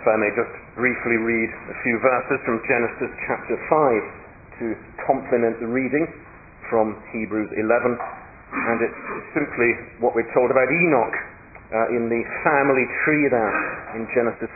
I may just briefly read a few verses from Genesis chapter 5 to complement the reading from Hebrews 11, and it's simply what we're told about Enoch in the family tree there in Genesis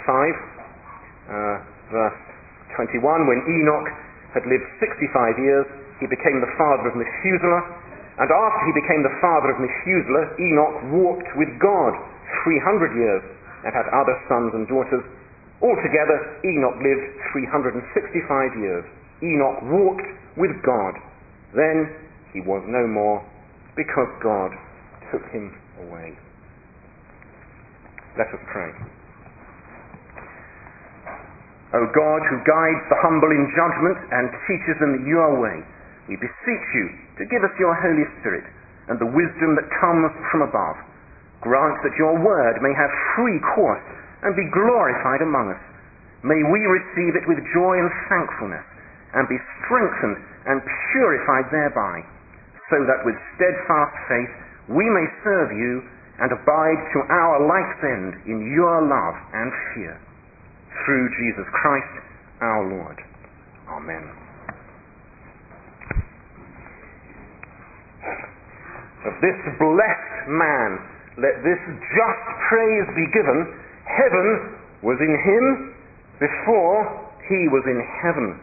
5, verse 21. When Enoch had lived 65 years, he became the father of Methuselah, and after he became the father of Methuselah, Enoch walked with God 300 years and had other sons and daughters. Altogether, Enoch lived 365 years. Enoch walked with God. Then he was no more, because God took him away. Let us pray. O God, who guides the humble in judgment and teaches them your way, we beseech you to give us your Holy Spirit and the wisdom that comes from above. Grant that your word may have free course and be glorified among us. May we receive it with joy and thankfulness, and be strengthened and purified thereby, so that with steadfast faith we may serve you and abide to our life's end in your love and fear. Through Jesus Christ our Lord. Amen. Of this blessed man let this just praise be given: heaven was in him before he was in heaven.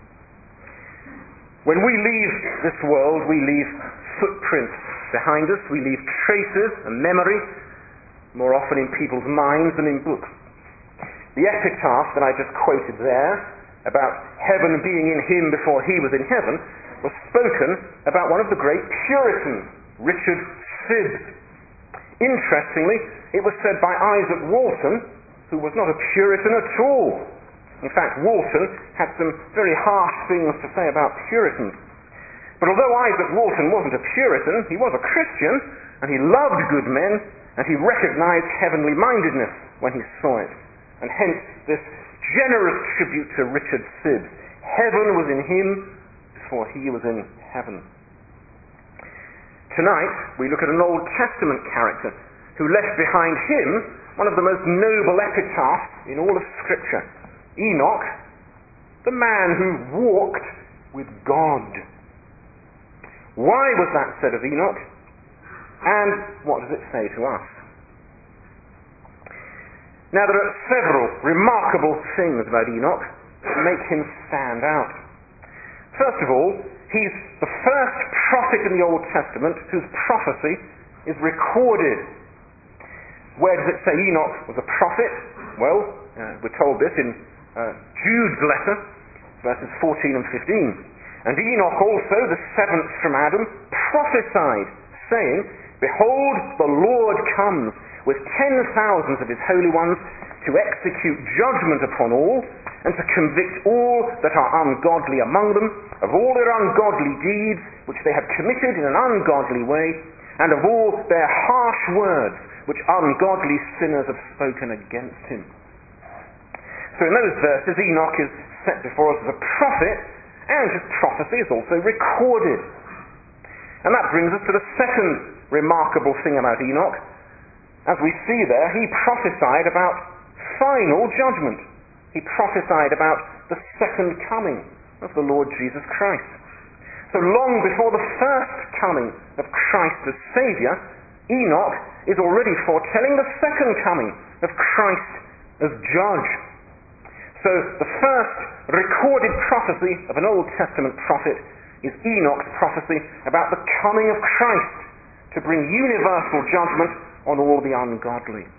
When we leave this world, we leave footprints behind us, we leave traces and memory, more often in people's minds than in books. The epitaph that I just quoted there, about heaven being in him before he was in heaven, was spoken about one of the great Puritans, Richard Sibbes. Interestingly, it was said by Isaac Walton, who was not a Puritan at all. In fact, Walton had some very harsh things to say about Puritans. But although Isaac Walton wasn't a Puritan, he was a Christian, and he loved good men, and he recognized heavenly mindedness when he saw it. And hence this generous tribute to Richard Sibbes. Heaven was in him before he was in heaven. Tonight, we look at an Old Testament character who left behind him one of the most noble epitaphs in all of Scripture. Enoch, the man who walked with God. Why was that said of Enoch? And what does it say to us? Now, there are several remarkable things about Enoch that make him stand out. First of all, he's the first prophet in the Old Testament whose prophecy is recorded. Where does it say Enoch was a prophet? Well, we're told this in Jude's letter, verses 14 and 15. And Enoch also, the seventh from Adam, prophesied, saying, Behold, the Lord comes with 10,000s of his holy ones to execute judgment upon all, and to convict all that are ungodly among them of all their ungodly deeds which they have committed in an ungodly way, and of all their harsh words which ungodly sinners have spoken against him. So in those verses, Enoch is set before us as a prophet, and his prophecy is also recorded. And that brings us to the second remarkable thing about Enoch. As we see there, he prophesied about final judgment. He prophesied about the second coming of the Lord Jesus Christ. So long before the first coming of Christ as Saviour, Enoch is already foretelling the second coming of Christ as Judge. So the first recorded prophecy of an Old Testament prophet is Enoch's prophecy about the coming of Christ to bring universal judgment on all the ungodly.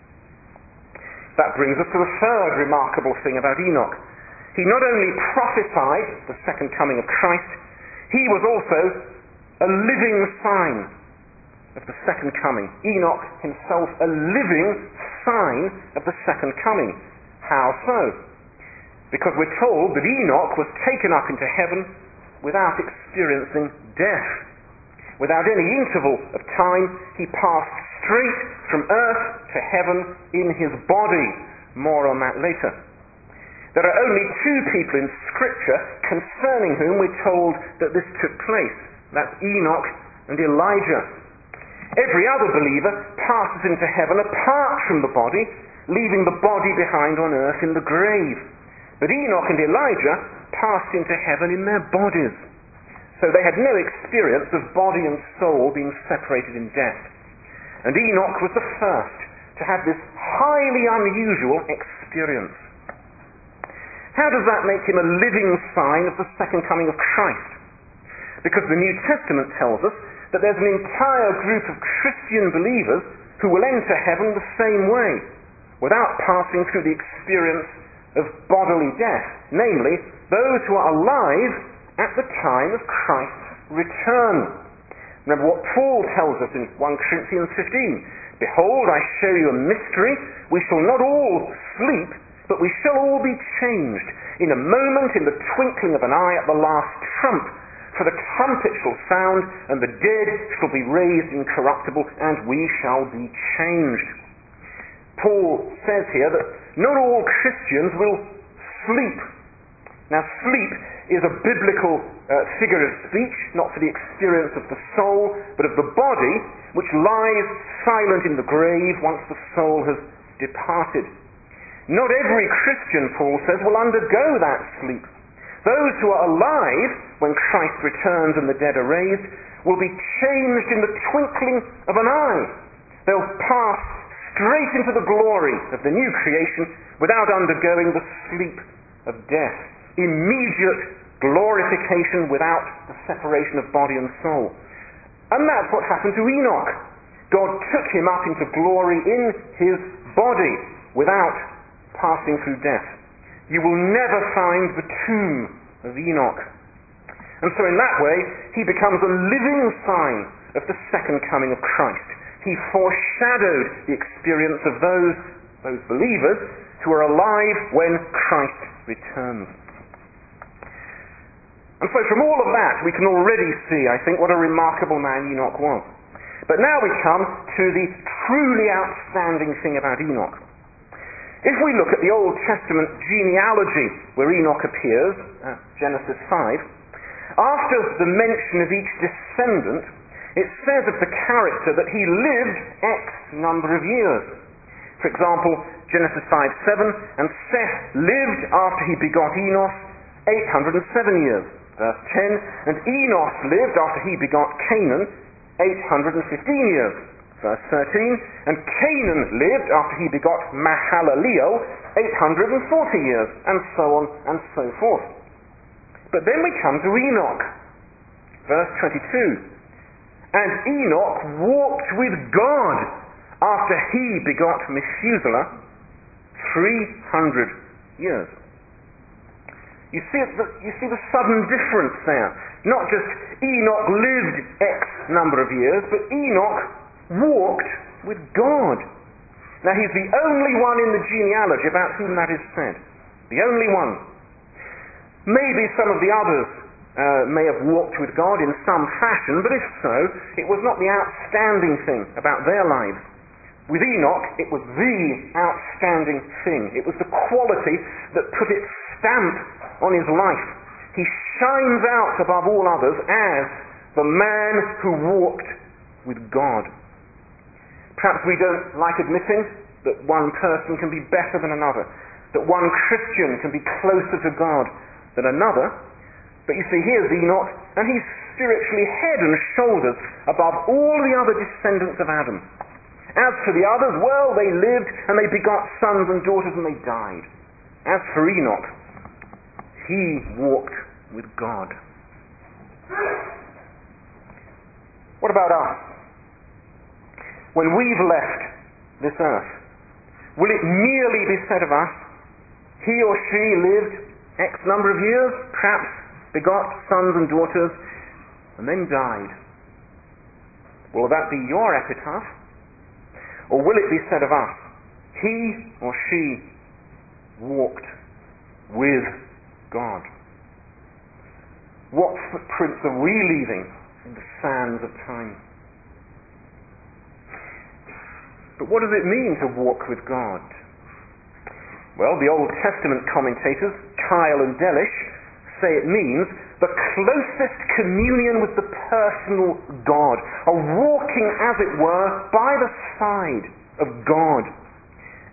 That brings us to the third remarkable thing about Enoch. He not only prophesied the second coming of Christ, he was also a living sign of the second coming. Enoch himself a living sign of the second coming. How so? Because we're told that Enoch was taken up into heaven without experiencing death. Without any interval of time, he passed straight from earth to heaven in his body. More on that later. There are only two people in Scripture concerning whom we're told that this took place. That's Enoch and Elijah. Every other believer passes into heaven apart from the body, leaving the body behind on earth in the grave. But Enoch and Elijah passed into heaven in their bodies. So they had no experience of body and soul being separated in death. And Enoch was the first to have this highly unusual experience. How does that make him a living sign of the second coming of Christ? Because the New Testament tells us that there's an entire group of Christian believers who will enter heaven the same way, without passing through the experience of bodily death, namely, those who are alive at the time of Christ's return. Remember what Paul tells us in 1 Corinthians 15. Behold, I show you a mystery. We shall not all sleep, but we shall all be changed in a moment, in the twinkling of an eye, at the last trump. For the trumpet shall sound, and the dead shall be raised incorruptible, and we shall be changed. Paul says here that not all Christians will sleep. Now, sleep is a biblical figure of speech, not for the experience of the soul, but of the body, which lies silent in the grave once the soul has departed. Not every Christian, Paul says, will undergo that sleep. Those who are alive when Christ returns and the dead are raised will be changed in the twinkling of an eye. They'll pass straight into the glory of the new creation without undergoing the sleep of death. Immediate glorification without the separation of body and soul. And that's what happened to Enoch. God took him up into glory in his body without passing through death. You will never find the tomb of Enoch. And so in that way, he becomes a living sign of the second coming of Christ. He foreshadowed the experience of those believers who are alive when Christ returns. And so from all of that, we can already see, I think, what a remarkable man Enoch was. But now we come to the truly outstanding thing about Enoch. If we look at the Old Testament genealogy where Enoch appears, Genesis 5, after the mention of each descendant, it says of the character that he lived X number of years. For example, Genesis 5:7, and Seth lived after he begot Enos 807 years. Verse 10, and Enos lived after he begot Canaan 815 years. Verse 13, and Canaan lived after he begot Mahalaleel 840 years, and so on and so forth. But then we come to Enoch. Verse 22, and Enoch walked with God after he begot Methuselah 300 years. You see the sudden difference there. Not just Enoch lived X number of years, but Enoch walked with God. Now he's the only one in the genealogy about whom that is said. The only one. Maybe some of the others may have walked with God in some fashion, but if so, it was not the outstanding thing about their lives. With Enoch, it was the outstanding thing. It was the quality that put its stamp on his life. He shines out above all others as the man who walked with God. Perhaps we don't like admitting that one person can be better than another, that one Christian can be closer to God than another. But you see, here's Enoch, and he's spiritually head and shoulders above all the other descendants of Adam. As for the others, well, they lived and they begot sons and daughters and they died. As for Enoch, he walked with God. What about us? When we've left this earth, will it merely be said of us, he or she lived X number of years, perhaps begot sons and daughters, and then died? Will that be your epitaph? Or will it be said of us, he or she walked with God? What footprints are we leaving in the sands of time? But what does it mean to walk with God? Well, the Old Testament commentators, Kyle and Delish, say it means the closest communion with the personal God, a walking, as it were, by the side of God.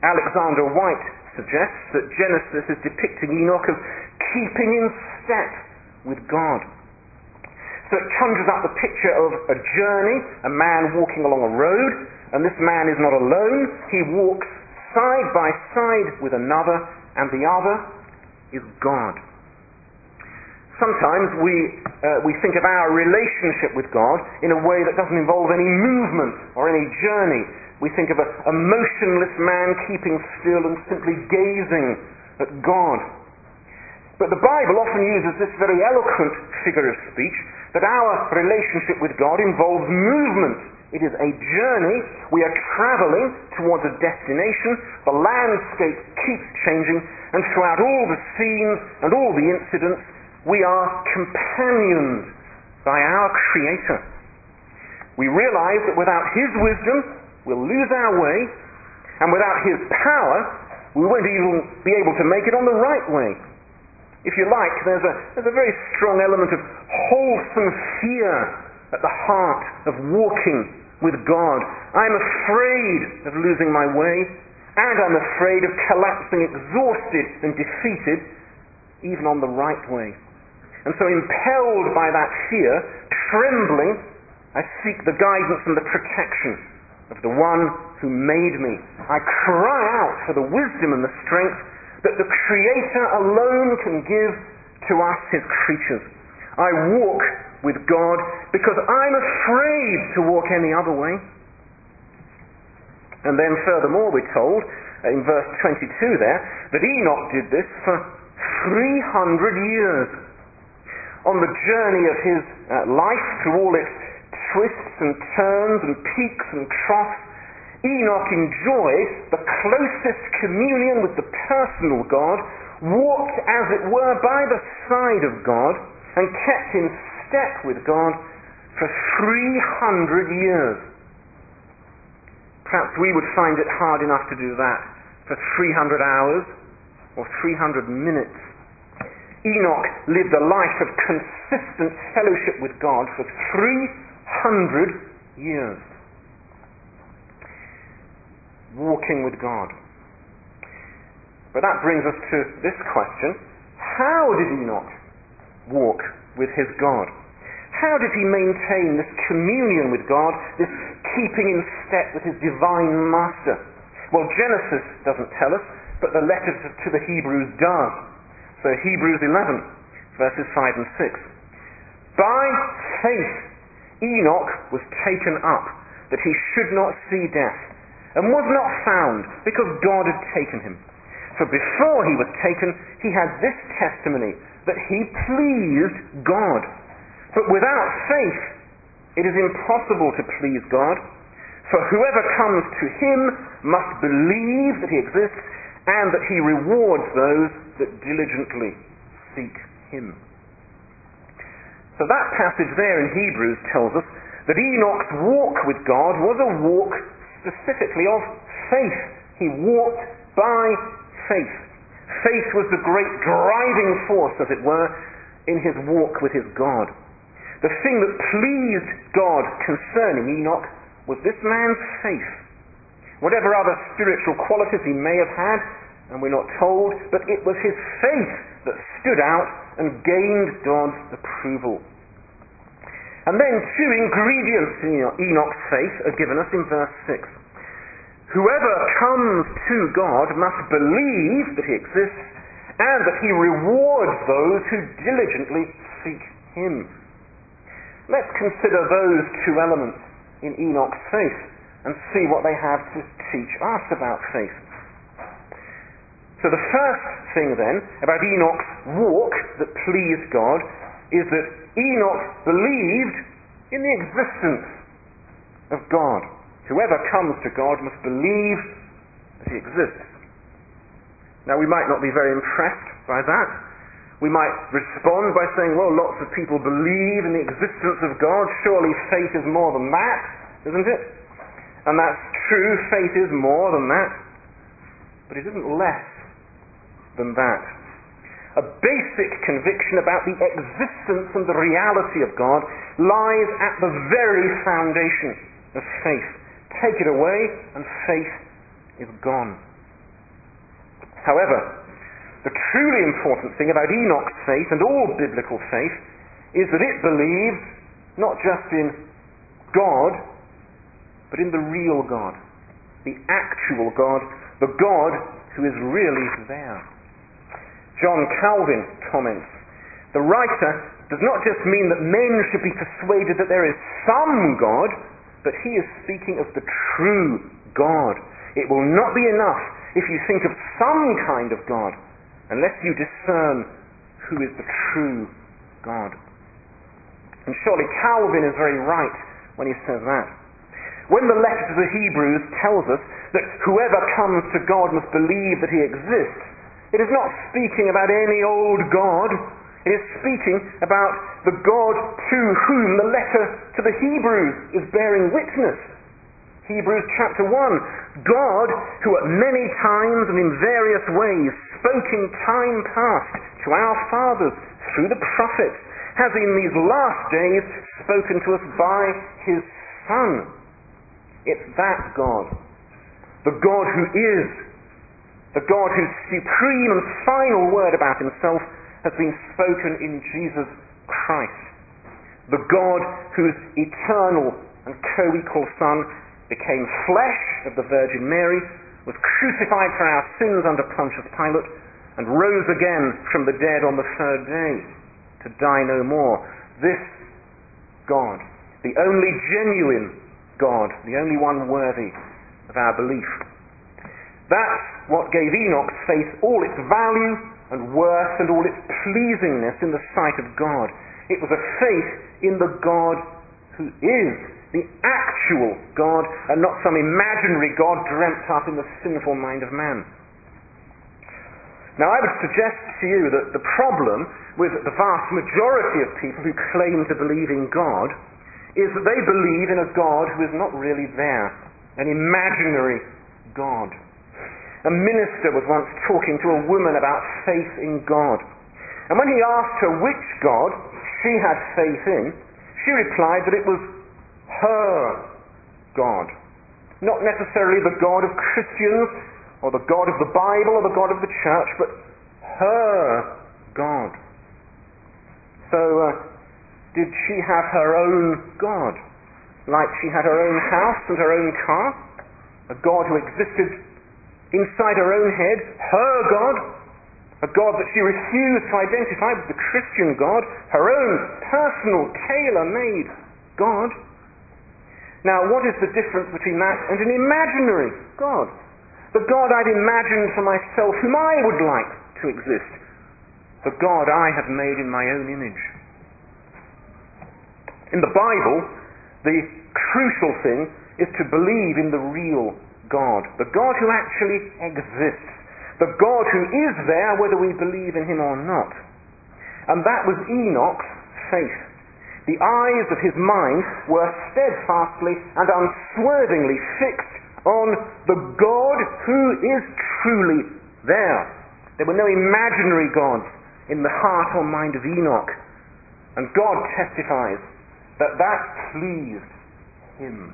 Alexander White suggests that Genesis is depicting Enoch as keeping in step with God. So it conjures up the picture of a journey, a man walking along a road, and this man is not alone. He walks side by side with another, and the other is God. Sometimes we think of our relationship with God in a way that doesn't involve any movement or any journey. We think of a motionless man keeping still and simply gazing at God. But the Bible often uses this very eloquent figure of speech, that our relationship with God involves movement. It is a journey. We are traveling towards a destination. The landscape keeps changing, and throughout all the scenes and all the incidents, we are companioned by our Creator. We realize that without His wisdom, we'll lose our way, and without His power, we won't even be able to make it on the right way. If you like, there's a very strong element of wholesome fear at the heart of walking with God. I'm afraid of losing my way, and I'm afraid of collapsing exhausted and defeated, even on the right way. And so impelled by that fear, trembling, I seek the guidance and the protection of the one who made me. I cry out for the wisdom and the strength that the Creator alone can give to us, His creatures. I walk with God because I'm afraid to walk any other way. And then furthermore we're told, in verse 22 there, that Enoch did this for 300 years. On the journey of his life, through all its twists and turns and peaks and troughs, Enoch enjoyed the closest communion with the personal God, walked as it were by the side of God, and kept in step with God for 300 years. Perhaps we would find it hard enough to do that for 300 hours or 300 minutes. Enoch lived a life of consistent fellowship with God for 300 years. Walking with God. But that brings us to this question: how did Enoch walk with his God? How did he maintain this communion with God, this keeping in step with his divine master? Well, Genesis doesn't tell us, but the letter to the Hebrews does. So Hebrews 11, verses 5 and 6. By faith Enoch was taken up, that he should not see death, and was not found, because God had taken him. For before he was taken, he had this testimony, that he pleased God. But without faith it is impossible to please God. For whoever comes to him must believe that he exists, and that he rewards those that diligently seek him. So that passage there in Hebrews tells us that Enoch's walk with God was a walk specifically of faith. He walked by faith. Faith was the great driving force, as it were, in his walk with his God. The thing that pleased God concerning Enoch was this man's faith. Whatever other spiritual qualities he may have had, and we're not told, but it was his faith that stood out and gained God's approval. And then two ingredients in Enoch's faith are given us in verse 6. Whoever comes to God must believe that he exists, and that he rewards those who diligently seek him. Let's consider those two elements in Enoch's faith and see what they have to teach us about faith. So the first thing then about Enoch's walk that pleased God is that Enoch believed in the existence of God. Whoever comes to God must believe that he exists. Now we might not be very impressed by that. We might respond by saying, well, lots of people believe in the existence of God. Surely faith is more than that, isn't it? And that's true, faith is more than that. But it isn't less than that. A basic conviction about the existence and the reality of God lies at the very foundation of faith. Take it away and faith is gone. However, the truly important thing about Enoch's faith and all biblical faith is that it believes not just in God, but in the real God, the actual God, the God who is really there. John Calvin comments, "The writer does not just mean that men should be persuaded that there is some God, but he is speaking of the true God. It will not be enough if you think of some kind of God, unless you discern who is the true God." And surely Calvin is very right when he says that. When the letter to the Hebrews tells us that whoever comes to God must believe that he exists, it is not speaking about any old God. It is speaking about the God to whom the letter to the Hebrews is bearing witness. Hebrews chapter 1, God, who at many times and in various ways spoke in time past to our fathers through the prophets, has in these last days spoken to us by his Son. It's that God, the God who is, the God whose supreme and final word about himself has been spoken in Jesus Christ, the God whose eternal and co-equal Son became flesh of the Virgin Mary, was crucified for our sins under Pontius Pilate, and rose again from the dead on the third day to die no more. This God, the only genuine God, the only one worthy of our belief. That's what gave Enoch's faith all its value and worth and all its pleasingness in the sight of God. It was a faith in the God who is the actual God and not some imaginary God dreamt up in the sinful mind of man. Now, I would suggest to you that the problem with the vast majority of people who claim to believe in God is that they believe in a God who is not really there, an imaginary God. A minister was once talking to a woman about faith in God. And when he asked her which God she had faith in, she replied that it was her God. Not necessarily the God of Christians, or the God of the Bible, or the God of the church, but her God. So, did she have her own God? Like she had her own house and her own car? A God who existed inside her own head? Her God? A God that she refused to identify with the Christian God? Her own personal, tailor-made God? Now, what is the difference between that and an imaginary God? The God I've imagined for myself, whom I would like to exist. The God I have made in my own image. In the Bible, the crucial thing is to believe in the real God. The God who actually exists. The God who is there whether we believe in him or not. And that was Enoch's faith. The eyes of his mind were steadfastly and unswervingly fixed on the God who is truly there. There were no imaginary gods in the heart or mind of Enoch. And God testifies that that pleased him.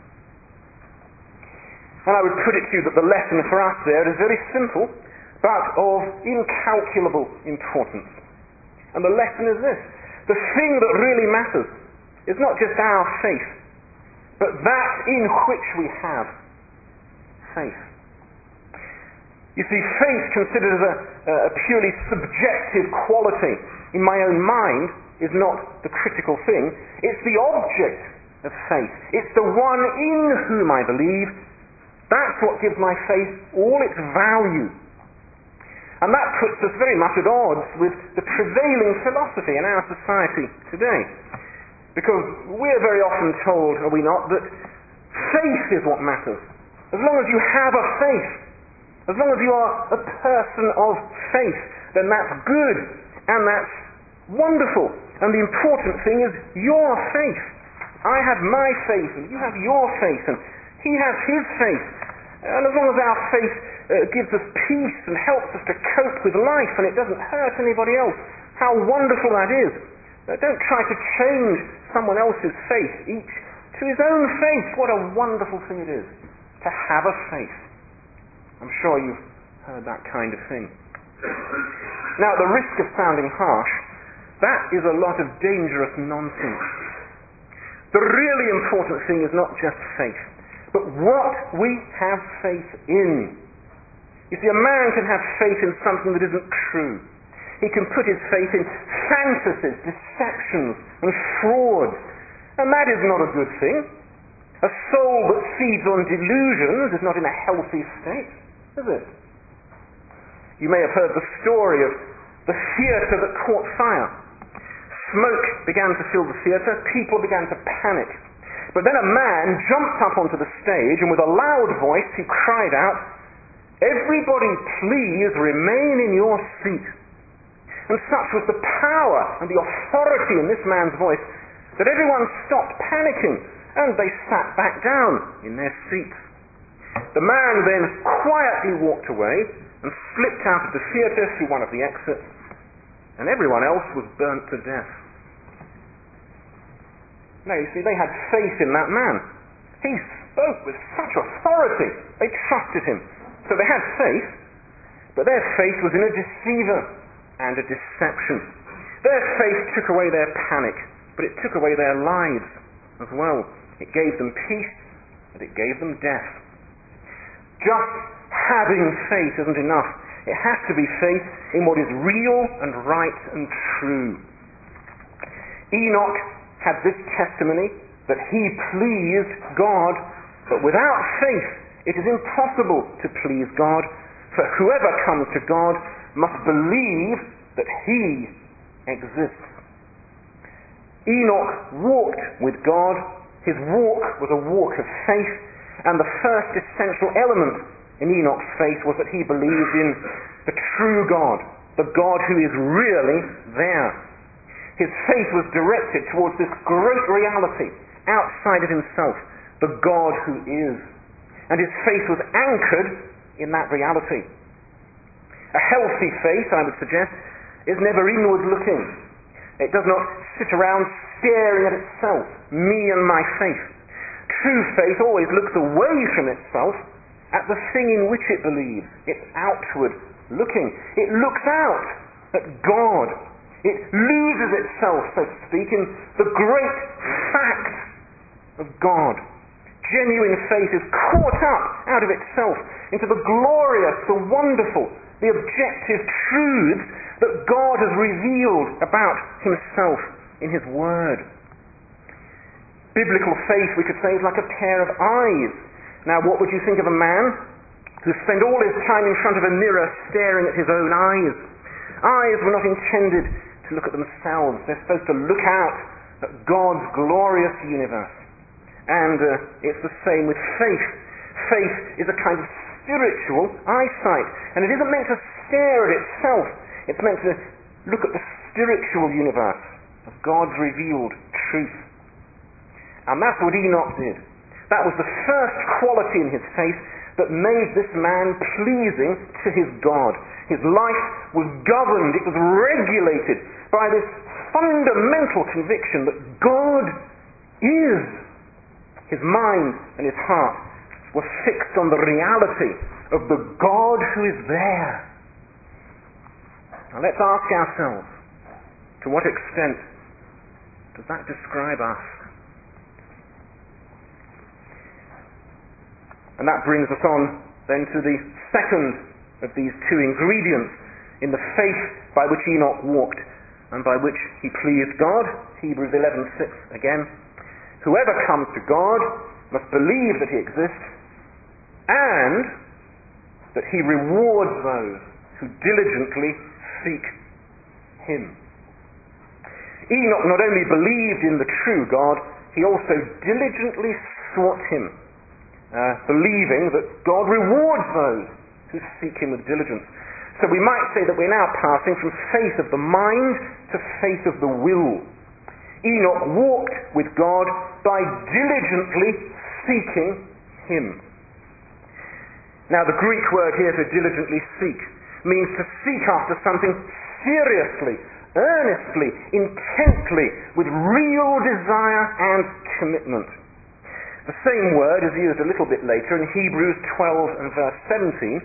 And I would put it to you that the lesson for us there is very simple, but of incalculable importance. And the lesson is this: the thing that really matters is not just our faith, but that in which we have faith. You see, faith considered as a purely subjective quality in my own mind is not the critical thing. It's the object of faith. It's the one in whom I believe. That's what gives my faith all its value. And that puts us very much at odds with the prevailing philosophy in our society today. Because we're very often told, are we not, that faith is what matters. As long as you have a faith, as long as you are a person of faith, then that's good and that's wonderful. And the important thing is your faith. I have my faith and you have your faith and he has his faith. And as long as our faith gives us peace and helps us to cope with life and it doesn't hurt anybody else, how wonderful that is. Don't try to change someone else's faith, each to his own faith. What a wonderful thing it is to have a faith. I'm sure you've heard that kind of thing. Now, at the risk of sounding harsh, that is a lot of dangerous nonsense. The really important thing is not just faith, but what we have faith in. You see, a man can have faith in something that isn't true. He can put his faith in fantasies, deceptions, and frauds, and that is not a good thing. A soul that feeds on delusions is not in a healthy state, is it? You may have heard the story of the theatre that caught fire. Smoke began to fill the theatre, people began to panic. But then a man jumped up onto the stage and with a loud voice he cried out, "Everybody please remain in your seat." And such was the power and the authority in this man's voice that everyone stopped panicking and they sat back down in their seats. The man then quietly walked away and slipped out of the theatre through one of the exits, and everyone else was burnt to death. Now you see, they had faith in that man. He spoke with such authority. They trusted him. So they had faith, but their faith was in a deceiver and a deception. Their faith took away their panic, but it took away their lives as well. It gave them peace, and it gave them death. Just having faith isn't enough. It has to be faith in what is real and right and true. Enoch had this testimony that he pleased God, but without faith it is impossible to please God, for whoever comes to God must believe that he exists. Enoch walked with God. His walk was a walk of faith, and the first essential element in Enoch's faith was that he believed in the true God, the God who is really there. His faith was directed towards this great reality outside of himself, the God who is. And his faith was anchored in that reality. A healthy faith, I would suggest, is never inward looking. It does not sit around staring at itself, me and my faith. True faith always looks away from itself at the thing in which it believes. It's outward looking. It looks out at God. It loses itself, so to speak, in the great fact of God. Genuine faith is caught up out of itself into the glorious, the wonderful, the objective truths that God has revealed about himself in his word. Biblical faith, we could say, is like a pair of eyes. Now, what would you think of a man who spent all his time in front of a mirror staring at his own eyes? Eyes were not intended to look at themselves. They're supposed to look out at God's glorious universe. And it's the same with faith. Faith is a kind of spiritual eyesight. And it isn't meant to stare at itself. It's meant to look at the spiritual universe of God's revealed truth. And that's what Enoch did. That was the first quality in his faith that made this man pleasing to his God. His life was governed, it was regulated by this fundamental conviction that God is. His mind and his heart were fixed on the reality of the God who is there. Now let's ask ourselves, to what extent does that describe us? And that brings us on then to the second of these two ingredients in the faith by which Enoch walked and by which he pleased God. Hebrews 11:6 again. Whoever comes to God must believe that he exists and that he rewards those who diligently seek him. Enoch not only believed in the true God, he also diligently sought him, believing that God rewards those who seek him with diligence. So we might say that we're now passing from faith of the mind to faith of the will. Enoch walked with God by diligently seeking him. Now the Greek word here for diligently seek means to seek after something seriously, earnestly, intently, with real desire and commitment. The same word is used a little bit later in Hebrews 12 and verse 17 to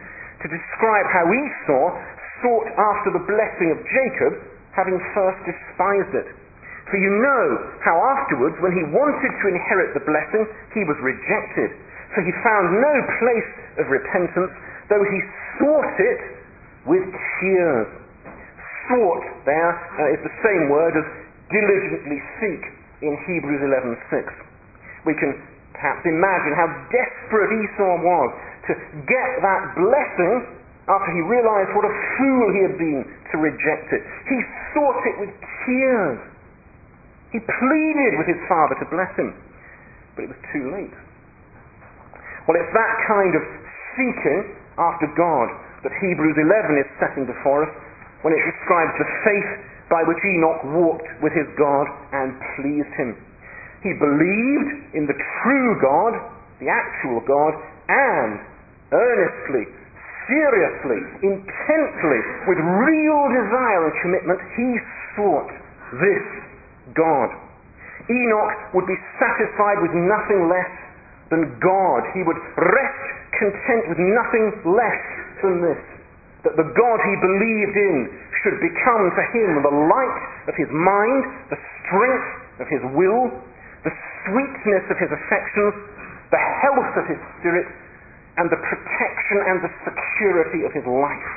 to describe how Esau sought after the blessing of Jacob, having first despised it. For you know how afterwards, when he wanted to inherit the blessing, he was rejected. For he found no place of repentance, though he sought it with tears. Sought there is the same word as diligently seek in Hebrews 11:6. We can perhaps imagine how desperate Esau was to get that blessing after he realized what a fool he had been to reject it. He sought it with tears. He pleaded with his father to bless him, but it was too late. Well, it's that kind of seeking after God that Hebrews 11 is setting before us when it describes the faith by which Enoch walked with his God and pleased him. He believed in the true God, the actual God, and earnestly, seriously, intently, with real desire and commitment, he sought this God. Enoch would be satisfied with nothing less than God. He would rest content with nothing less than this. That the God he believed in should become to him the light of his mind, the strength of his will, the sweetness of his affections, the health of his spirit, and the protection and the security of his life.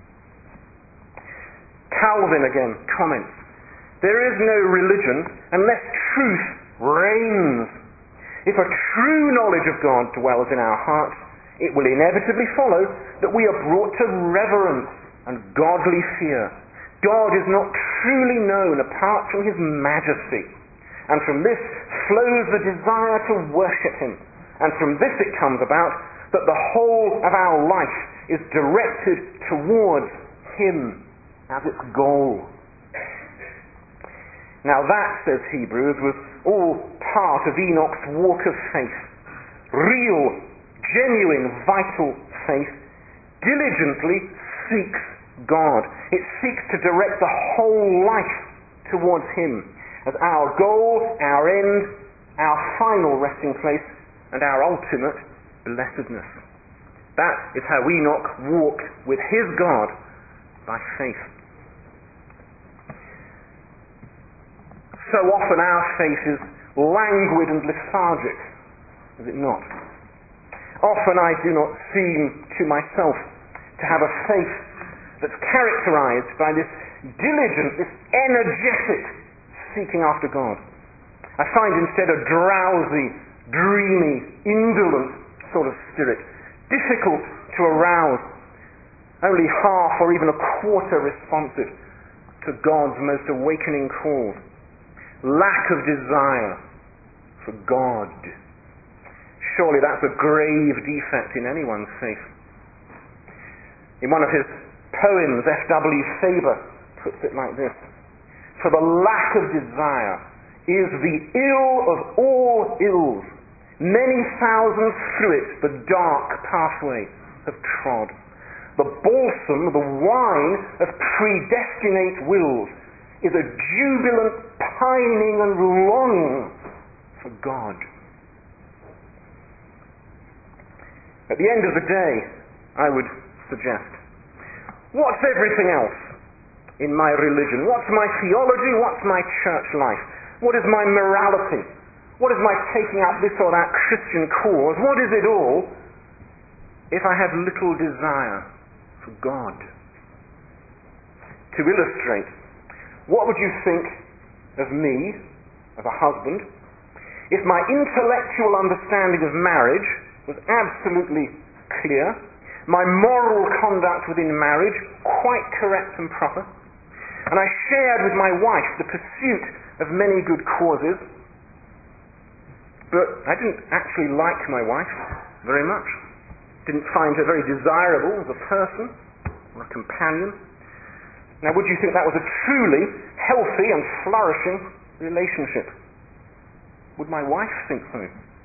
Calvin again comments, there is no religion unless truth reigns. If a true knowledge of God dwells in our hearts, it will inevitably follow that we are brought to reverence and godly fear. God is not truly known apart from his majesty, and from this flows the desire to worship him, and from this it comes about that the whole of our life is directed towards him as its goal. Now that, says Hebrews, was all part of Enoch's walk of faith. Real, genuine, vital faith diligently seeks God. It seeks to direct the whole life towards him as our goal, our end, our final resting place, and our ultimate blessedness. That is how Enoch walked with his God by faith. So often our faith is languid and lethargic, is it not? Often I do not seem to myself to have a faith that's characterized by this diligent, this energetic seeking after God. I find instead a drowsy, dreamy, indolent sort of spirit, difficult to arouse, only half or even a quarter responsive to God's most awakening calls. Lack of desire for God. Surely that's a grave defect in anyone's faith. In one of his poems, F.W. Faber puts it like this: for the lack of desire is the ill of all ills. Many thousands through it the dark pathway have trod. The balsam, the wine of predestinate wills, is a jubilant pining and longing for God. At the end of the day, I would suggest, what's everything else in my religion? What's my theology? What's my church life? What is my morality? What is my taking up this or that Christian cause? What is it all if I have little desire for God? To illustrate, what would you think of me, as a husband, if my intellectual understanding of marriage was absolutely clear, my moral conduct within marriage quite correct and proper, and I shared with my wife the pursuit of many good causes, but I didn't actually like my wife very much, didn't find her very desirable as a person or a companion? Now, would you think that was a truly healthy and flourishing relationship? Would my wife think so?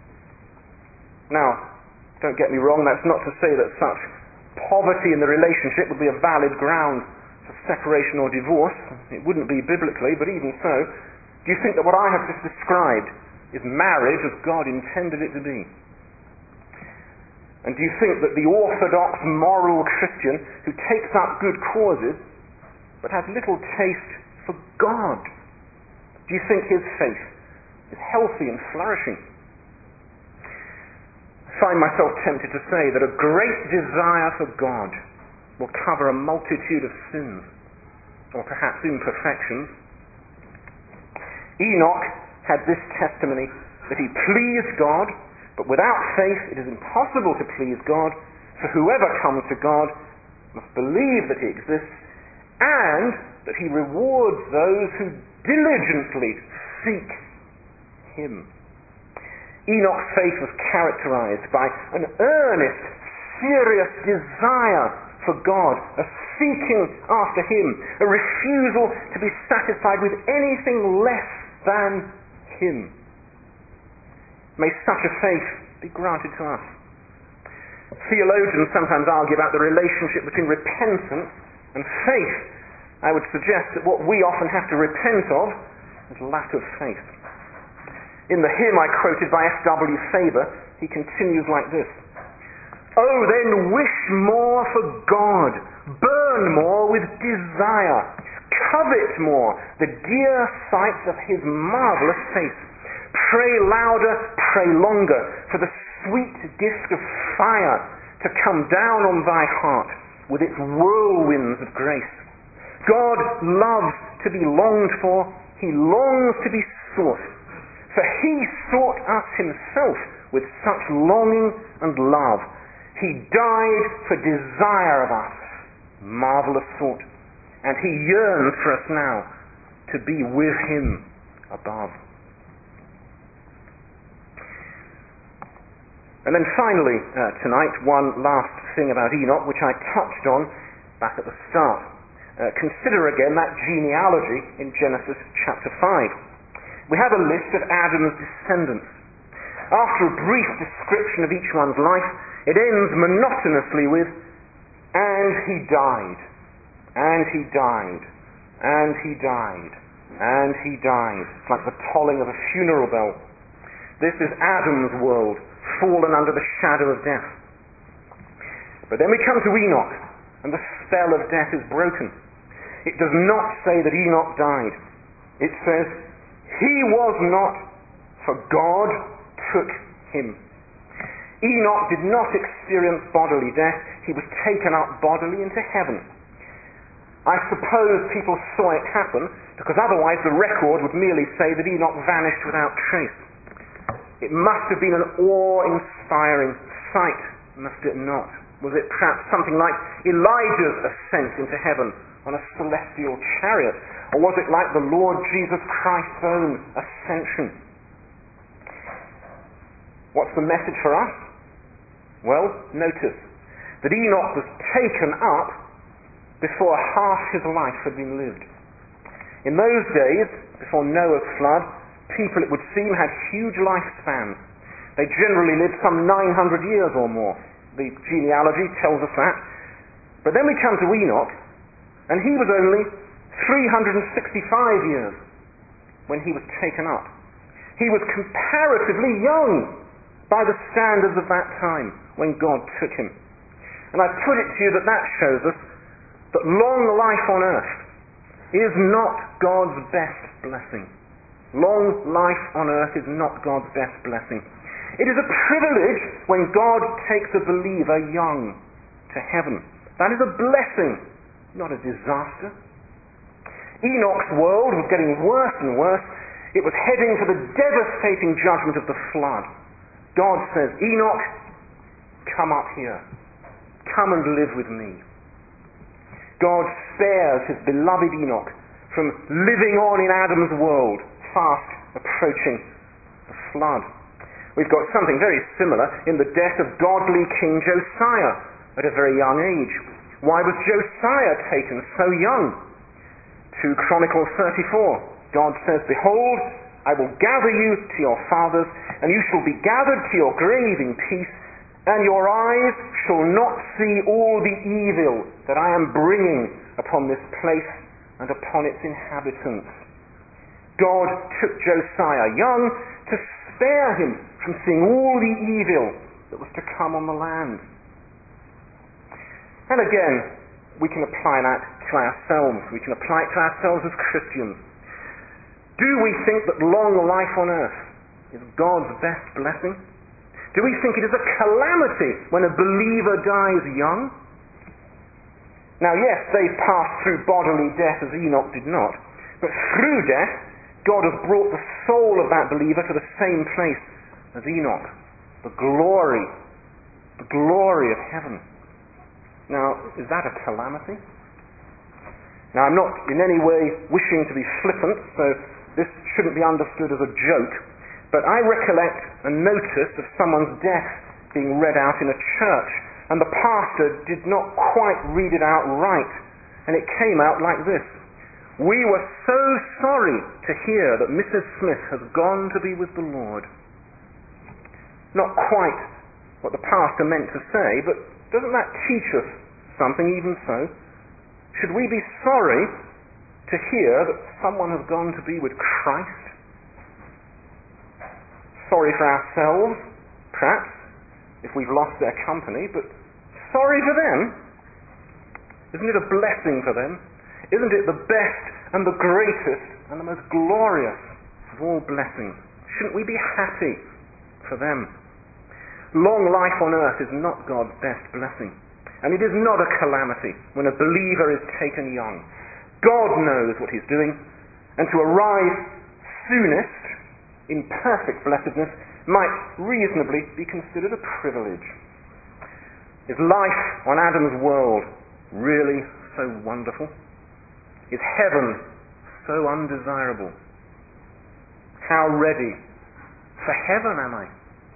Now, don't get me wrong, that's not to say that such poverty in the relationship would be a valid ground for separation or divorce. It wouldn't be biblically, but even so, do you think that what I have just described is marriage as God intended it to be? And do you think that the orthodox moral Christian who takes up good causes but has little taste for God, do you think his faith is healthy and flourishing? I find myself tempted to say that a great desire for God will cover a multitude of sins, or perhaps imperfections. Enoch had this testimony that he pleased God, but without faith it is impossible to please God, for whoever comes to God must believe that he exists, and that he rewards those who diligently seek him. Enoch's faith was characterized by an earnest, serious desire for God, a seeking after him, a refusal to be satisfied with anything less than him. May such a faith be granted to us. Theologians sometimes argue about the relationship between repentance and faith. I would suggest that what we often have to repent of is lack of faith. In the hymn I quoted by F.W. Faber, he continues like this: "Oh, then wish more for God, burn more with desire, covet more the dear sights of his marvelous face. Pray louder, pray longer, for the sweet gift of fire to come down on thy heart with its whirlwinds of grace. God loves to be longed for, he longs to be sought, for he sought us himself with such longing and love. He died for desire of us, marvelous thought, and he yearns for us now to be with him above." And then finally, tonight, one last thing about Enoch, which I touched on back at the start. Consider again that genealogy in Genesis chapter 5. We have a list of Adam's descendants. After a brief description of each one's life, it ends monotonously with, "And he died, and he died, and he died, and he died." It's like the tolling of a funeral bell. This is Adam's world, fallen under the shadow of death. But then we come to Enoch, and the spell of death is broken. It does not say that Enoch died. It says, "He was not, for God took him." Enoch did not experience bodily death. He was taken up bodily into heaven. I suppose people saw it happen, because otherwise the record would merely say that Enoch vanished without trace. It must have been an awe-inspiring sight, must it not? Was it perhaps something like Elijah's ascent into heaven on a celestial chariot? Or was it like the Lord Jesus Christ's own ascension? What's the message for us? Well, notice that Enoch was taken up before half his life had been lived. In those days, before Noah's flood, people, it would seem, had huge lifespans. They generally lived some 900 years or more. The genealogy tells us that. But then we come to Enoch, and he was only 365 years when he was taken up. He was comparatively young by the standards of that time when God took him. And I put it to you that shows us that long life on earth is not God's best blessing. Long life on earth is not God's best blessing. It is a privilege when God takes a believer young to heaven. That is a blessing, not a disaster. Enoch's world was getting worse and worse. It was heading for the devastating judgment of the flood. God says, "Enoch, come up here. Come and live with me." God spares his beloved Enoch from living on in Adam's world, fast approaching the flood. We've got something very similar in the death of godly King Josiah at a very young age. Why was Josiah taken so young? 2 Chronicles 34. God says, "Behold, I will gather you to your fathers, and you shall be gathered to your grave in peace, and your eyes shall not see all the evil that I am bringing upon this place and upon its inhabitants." God took Josiah young to spare him from seeing all the evil that was to come on the land. And again, we can apply that to ourselves. We can apply it to ourselves as Christians. Do we think that long life on earth is God's best blessing? Do we think it is a calamity when a believer dies young? Now yes, they passed through bodily death as Enoch did not, but through death, God has brought the soul of that believer to the same place as Enoch. The glory of heaven. Now, is that a calamity? Now, I'm not in any way wishing to be flippant, so this shouldn't be understood as a joke, but I recollect a notice of someone's death being read out in a church, and the pastor did not quite read it out right, and it came out like this: "We were so sorry to hear that Mrs. Smith has gone to be with the Lord." Not quite what the pastor meant to say, but doesn't that teach us something even so? Should we be sorry to hear that someone has gone to be with Christ? Sorry for ourselves, perhaps, if we've lost their company, but sorry for them? Isn't it a blessing for them? Isn't it the best and the greatest and the most glorious of all blessings? Shouldn't we be happy for them? Long life on earth is not God's best blessing. And it is not a calamity when a believer is taken young. God knows what he's doing, and to arrive soonest in perfect blessedness might reasonably be considered a privilege. Is life on Adam's world really so wonderful? Is heaven so undesirable? How ready for heaven am I?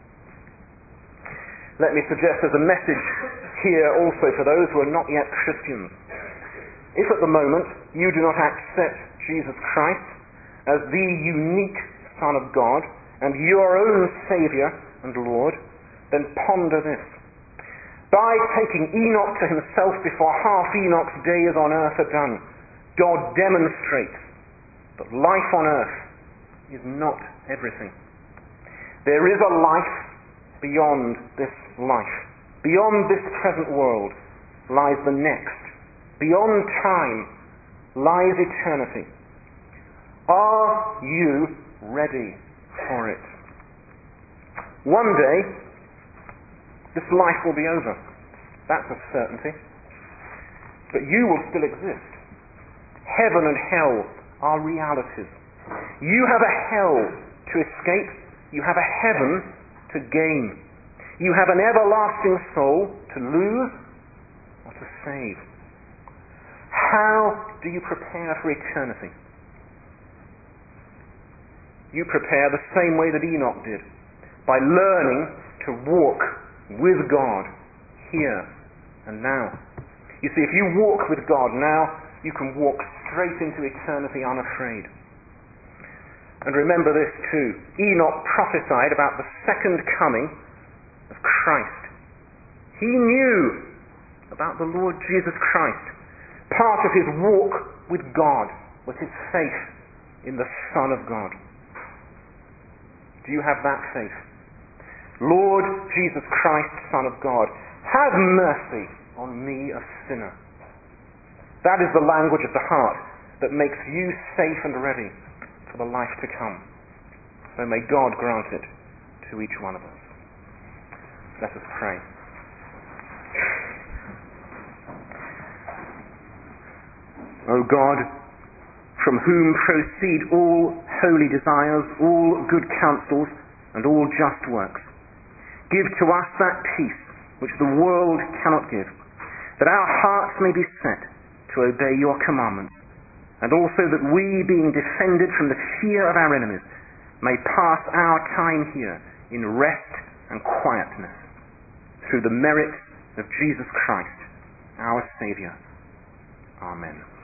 Let me suggest there's a message here also for those who are not yet Christians. If at the moment you do not accept Jesus Christ as the unique Son of God and your own Saviour and Lord, then ponder this. By taking Enoch to himself before half Enoch's days on earth are done, God demonstrates that life on earth is not everything. There is a life beyond this life. Beyond this present world lies the next. Beyond time lies eternity. Are you ready for it? One day, this life will be over. That's a certainty. But you will still exist. Heaven and hell are realities. You have a hell to escape. You have a heaven to gain. You have an everlasting soul to lose or to save. How do you prepare for eternity? You prepare the same way that Enoch did, by learning to walk with God here and now. You see, if you walk with God now, you can walk straight into eternity unafraid. And remember this too. Enoch prophesied about the second coming of Christ. He knew about the Lord Jesus Christ. Part of his walk with God was his faith in the Son of God. Do you have that faith? Lord Jesus Christ, Son of God, have mercy on me, a sinner. That is the language of the heart that makes you safe and ready for the life to come. So may God grant it to each one of us. Let us pray. O God, from whom proceed all holy desires, all good counsels, and all just works, give to us that peace which the world cannot give, that our hearts may be set to obey your commandments, and also that we, being defended from the fear of our enemies, may pass our time here in rest and quietness, through the merits of Jesus Christ, our Saviour. Amen.